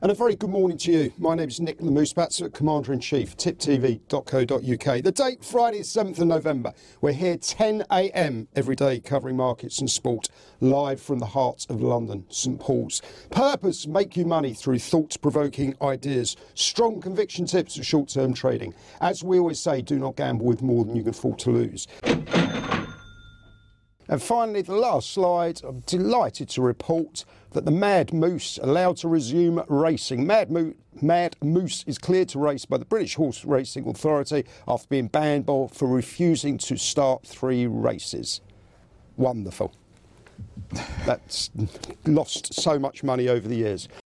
And a very good morning to you. My name is Nick the Moose Batts at Commander-in-Chief, tiptv.co.uk. The date, Friday, 7th of November. We're here 10 a.m. every day covering markets and sport, live from the heart of London, St Paul's. Purpose, make you money through thought-provoking ideas, strong conviction tips for short-term trading. As we always say, do not gamble with more than you can afford to lose. And finally, the last slide, I'm delighted to report that the Mad Moose allowed to resume racing. Mad Moose is cleared to race by the British Horse Racing Authority after being banned for refusing to start 3 races. Wonderful. That's lost so much money over the years.